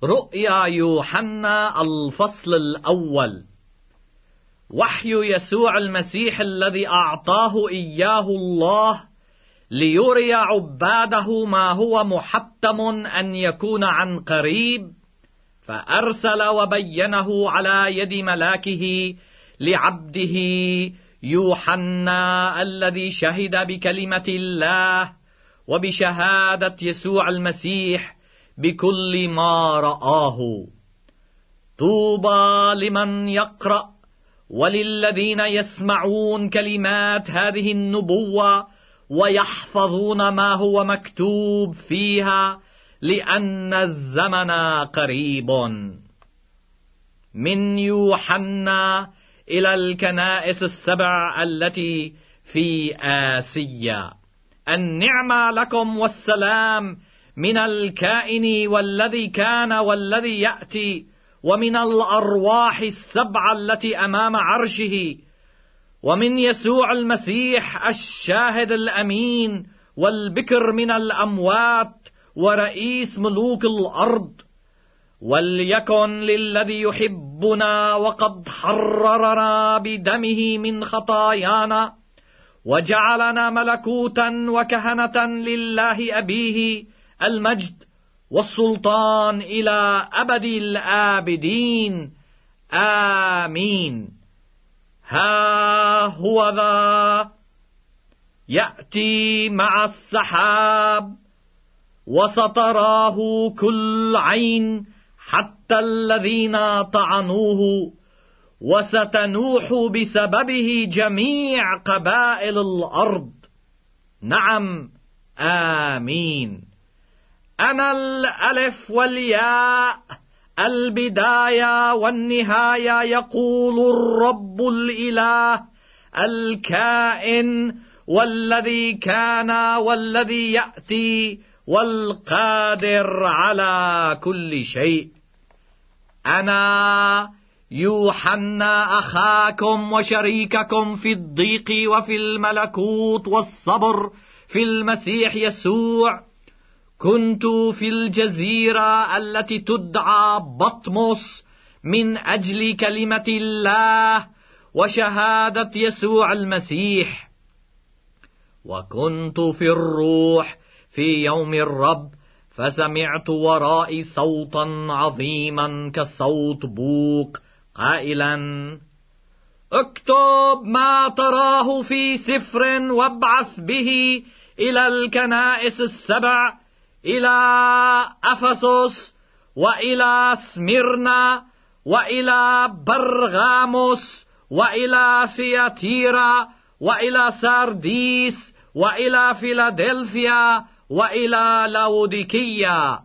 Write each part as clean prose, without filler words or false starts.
رؤيا يوحنا الفصل الأول. وحي يسوع المسيح الذي أعطاه إياه الله ليري عباده ما هو محتم أن يكون عن قريب، فأرسل وبينه على يد ملاكه لعبده يوحنا الذي شهد بكلمة الله وبشهادة يسوع المسيح بكل ما رآه. طوبى لمن يقرأ وللذين يسمعون كلمات هذه النبوة ويحفظون ما هو مكتوب فيها، لأن الزمن قريب. من يوحنا إلى الكنائس السبع التي في آسيا. النعمة لكم والسلام من الكائن والذي كان والذي يأتي، ومن الأرواح السبع التي أمام عرشه، ومن يسوع المسيح الشاهد الأمين والبكر من الأموات ورئيس ملوك الأرض. وليكن للذي يحبنا وقد حررنا بدمه من خطايانا وجعلنا ملكوتا وكهنة لله أبيه المجد والسلطان إلى أبد الآبدين، آمين. ها هو ذا يأتي مع السحاب، وستراه كل عين حتى الذين طعنوه، وستنوح بسببه جميع قبائل الأرض. نعم، آمين. أنا الألف والياء، البداية والنهاية، يقول الرب الإله الكائن والذي كان والذي يأتي والقادر على كل شيء. أنا يوحنا أخاكم وشريككم في الضيق وفي الملكوت والصبر في المسيح يسوع، كنت في الجزيرة التي تدعى بطمس من أجل كلمة الله وشهادة يسوع المسيح، وكنت في الروح في يوم الرب، فسمعت ورائي صوتا عظيما كصوت بوق قائلا: اكتب ما تراه في سفر وابعث به إلى الكنائس السبع، إلى أفسس وإلى سميرنا وإلى برغاموس وإلى ثياتيرا وإلى سارديس وإلى فيلادلفيا وإلى لاوديكية.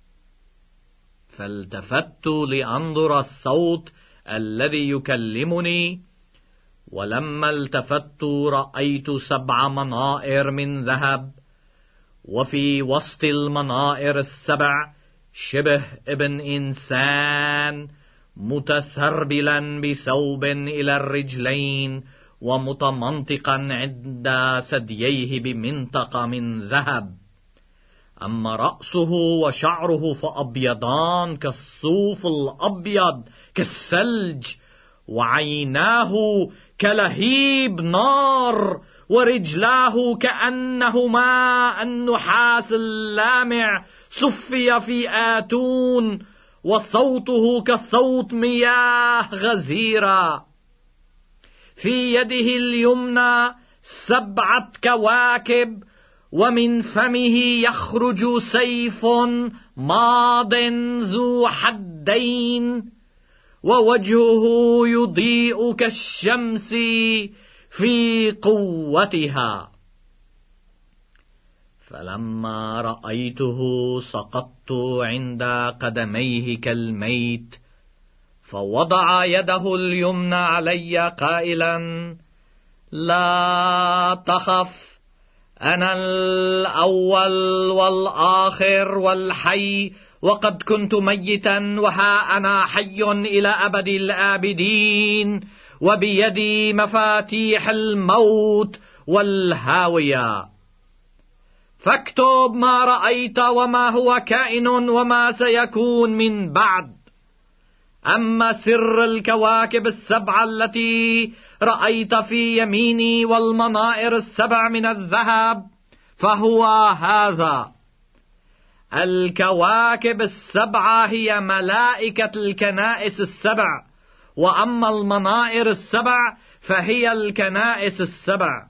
فالتفت لأنظر الصوت الذي يكلمني، ولما التفت رأيت 7 منائر من ذهب، وفي وسط المنائر 7 شبه ابن إنسان متسربلا بثوب إلى الرجلين ومتمنطقا عند ثدييه بمنطقة من ذهب. أما رأسه وشعره فأبيضان كالصوف الأبيض كالثلج، وعيناه كلهيب نار، ورجلاه كأنهما النحاس اللامع صفي في آتون، وصوته كصوت مياه غزيرة. في يده اليمنى 7 كواكب، ومن فمه يخرج سيف ماض ذو حدين، ووجهه يضيء كالشمس في قوتها. فلما رأيته سقطت عند قدميه كالميت، فوضع يده اليمنى علي قائلا: لا تخف، أنا الأول والآخر والحي، وقد كنت ميتا وها أنا حي إلى أبد الآبدين، وبيدي مفاتيح الموت والهاوية. فاكتب ما رأيت وما هو كائن وما سيكون من بعد. أما سر الكواكب السبعة التي رأيت في يميني والمنائر السبع من الذهب فهو هذا: الكواكب السبعة هي ملائكة الكنائس السبع، وأما المنائر السبع فهي الكنائس السبع.